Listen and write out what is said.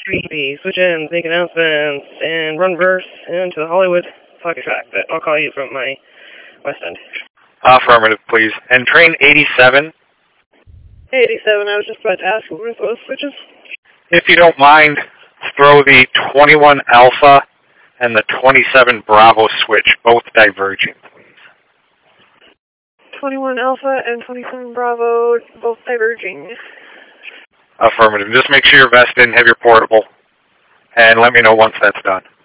Street, switch ends, make announcements, and run verse into the Hollywood pocket track. But I'll call you from my west end. Affirmative, please. And train 87. 87, I was just about to ask, what are those switches? If you don't mind, throw the 21 Alpha and the 27 Bravo switch, both diverging, please. 21 Alpha and 27 Bravo, both diverging. Affirmative. Just make sure your vest didn't have your portable, and let me know once that's done.